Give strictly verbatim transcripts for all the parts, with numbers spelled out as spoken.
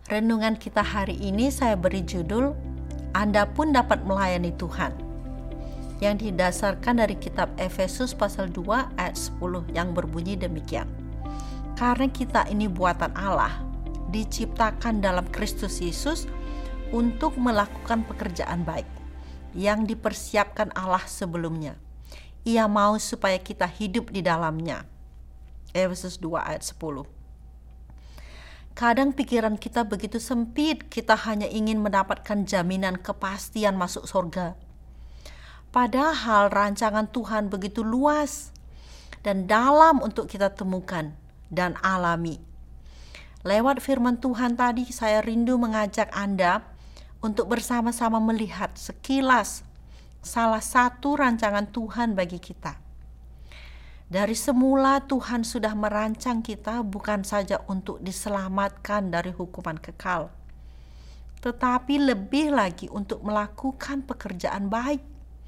Renungan kita hari ini saya beri judul Anda pun dapat melayani Tuhan, yang didasarkan dari kitab Efesus pasal dua ayat sepuluh yang berbunyi demikian. Karena kita ini buatan Allah, diciptakan dalam Kristus Yesus untuk melakukan pekerjaan baik yang dipersiapkan Allah sebelumnya. Ia mau supaya kita hidup di dalamnya. Efesus dua ayat sepuluh. Kadang pikiran kita begitu sempit, kita hanya ingin mendapatkan jaminan kepastian masuk surga. Padahal rancangan Tuhan begitu luas dan dalam untuk kita temukan dan alami. Lewat firman Tuhan tadi, saya rindu mengajak Anda untuk bersama-sama melihat sekilas salah satu rancangan Tuhan bagi kita. Dari semula Tuhan sudah merancang kita bukan saja untuk diselamatkan dari hukuman kekal, tetapi lebih lagi untuk melakukan pekerjaan baik.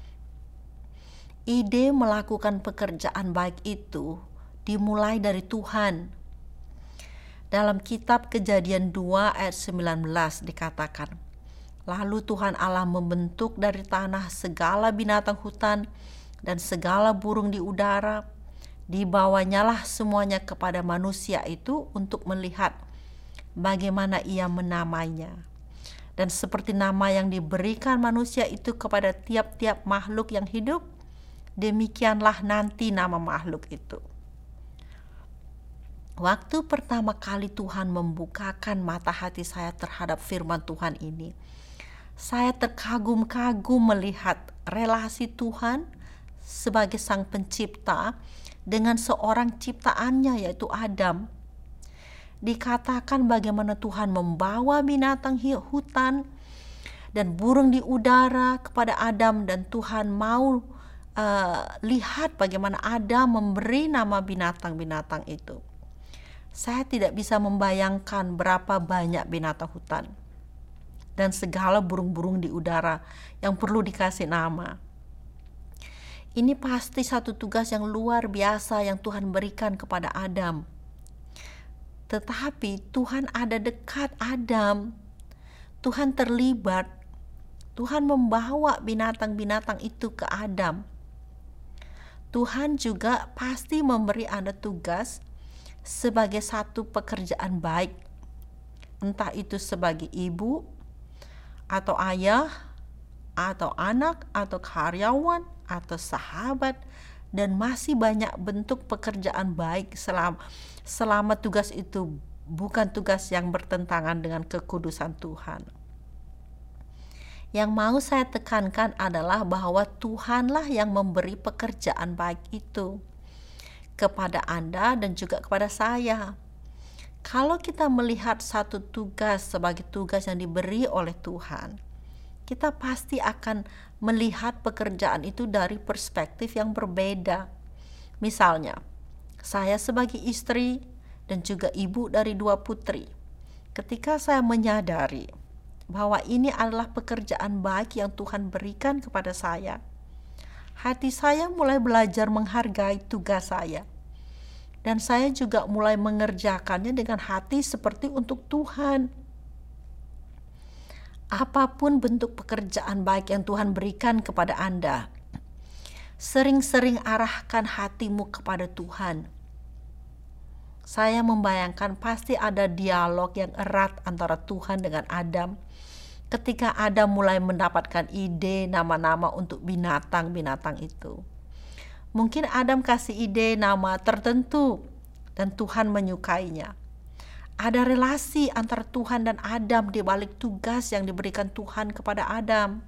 Ide melakukan pekerjaan baik itu dimulai dari Tuhan. Dalam kitab Kejadian dua ayat sembilan belas dikatakan, lalu Tuhan Allah membentuk dari tanah segala binatang hutan dan segala burung di udara. Dibawanyalah semuanya kepada manusia itu untuk melihat bagaimana ia menamainya. Dan seperti nama yang diberikan manusia itu kepada tiap-tiap makhluk yang hidup, demikianlah nanti nama makhluk itu. Waktu pertama kali Tuhan membukakan mata hati saya terhadap firman Tuhan ini, saya terkagum-kagum melihat relasi Tuhan sebagai sang pencipta dengan seorang ciptaannya, yaitu Adam. Dikatakan bagaimana Tuhan membawa binatang hutan dan burung di udara kepada Adam, dan Tuhan mau uh, lihat bagaimana Adam memberi nama binatang-binatang itu. Saya tidak bisa membayangkan berapa banyak binatang hutan dan segala burung-burung di udara yang perlu dikasih nama. Ini pasti satu tugas yang luar biasa yang Tuhan berikan kepada Adam. Tetapi Tuhan ada dekat Adam. Tuhan terlibat. Tuhan membawa binatang-binatang itu ke Adam. Tuhan juga pasti memberi Anda tugas sebagai satu pekerjaan baik. Entah itu sebagai ibu, atau ayah, atau anak, atau karyawan, atau sahabat, dan masih banyak bentuk pekerjaan baik selama, selama tugas itu bukan tugas yang bertentangan dengan kekudusan Tuhan. Yang mau saya tekankan adalah bahwa Tuhanlah yang memberi pekerjaan baik itu kepada Anda dan juga kepada saya. Kalau kita melihat satu tugas sebagai tugas yang diberi oleh Tuhan, kita pasti akan melihat pekerjaan itu dari perspektif yang berbeda. Misalnya, saya sebagai istri dan juga ibu dari dua putri, ketika saya menyadari bahwa ini adalah pekerjaan baik yang Tuhan berikan kepada saya, hati saya mulai belajar menghargai tugas saya. Dan saya juga mulai mengerjakannya dengan hati seperti untuk Tuhan. Apapun bentuk pekerjaan baik yang Tuhan berikan kepada Anda, sering-sering arahkan hatimu kepada Tuhan. Saya membayangkan pasti ada dialog yang erat antara Tuhan dengan Adam ketika Adam mulai mendapatkan ide nama-nama untuk binatang-binatang itu. Mungkin Adam kasih ide nama tertentu dan Tuhan menyukainya. Ada relasi antara Tuhan dan Adam di balik tugas yang diberikan Tuhan kepada Adam.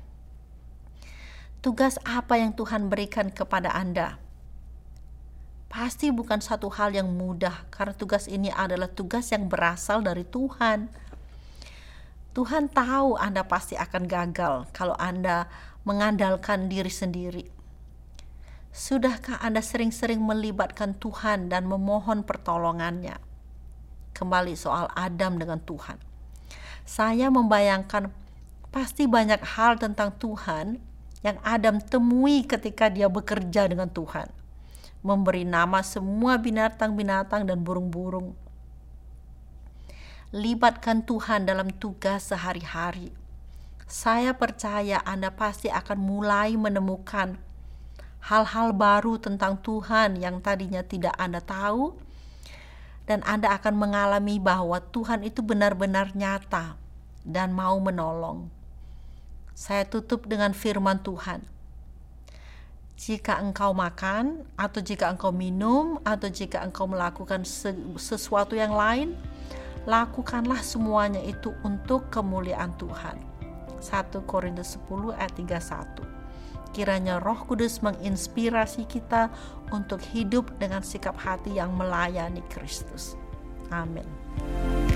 Tugas apa yang Tuhan berikan kepada Anda? Pasti bukan satu hal yang mudah, karena tugas ini adalah tugas yang berasal dari Tuhan. Tuhan tahu Anda pasti akan gagal kalau Anda mengandalkan diri sendiri. Sudahkah Anda sering-sering melibatkan Tuhan dan memohon pertolongannya? Kembali soal Adam dengan Tuhan. Saya membayangkan pasti banyak hal tentang Tuhan yang Adam temui ketika dia bekerja dengan Tuhan. Memberi nama semua binatang-binatang dan burung-burung. Libatkan Tuhan dalam tugas sehari-hari. Saya percaya Anda pasti akan mulai menemukan hal-hal baru tentang Tuhan yang tadinya tidak Anda tahu, dan Anda akan mengalami bahwa Tuhan itu benar-benar nyata dan mau menolong. Saya tutup dengan firman Tuhan. Jika engkau makan, atau jika engkau minum, atau jika engkau melakukan sesuatu yang lain, lakukanlah semuanya itu untuk kemuliaan Tuhan. satu Korintus sepuluh ayat tiga puluh satu. Kiranya Roh Kudus menginspirasi kita untuk hidup dengan sikap hati yang melayani Kristus. Amin.